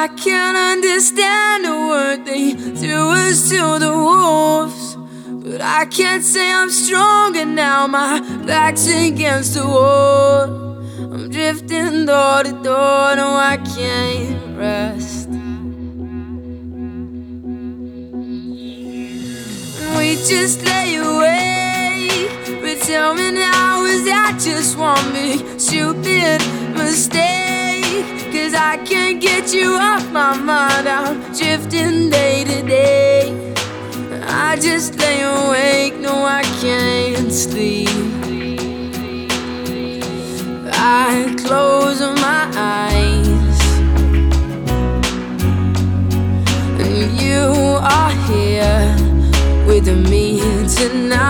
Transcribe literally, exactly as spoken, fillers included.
I can't understand a word they threw us to the wolves, but I can't say I'm stronger now. My back's against the wall. I'm drifting door to door, no I can't rest. We just lay awake, but tell me now, is that just one big stupid mistake? Cause I can't get you off my mind, I'm drifting day to day. I just lay awake, no I can't sleep. I close my eyes, and you are here with me tonight.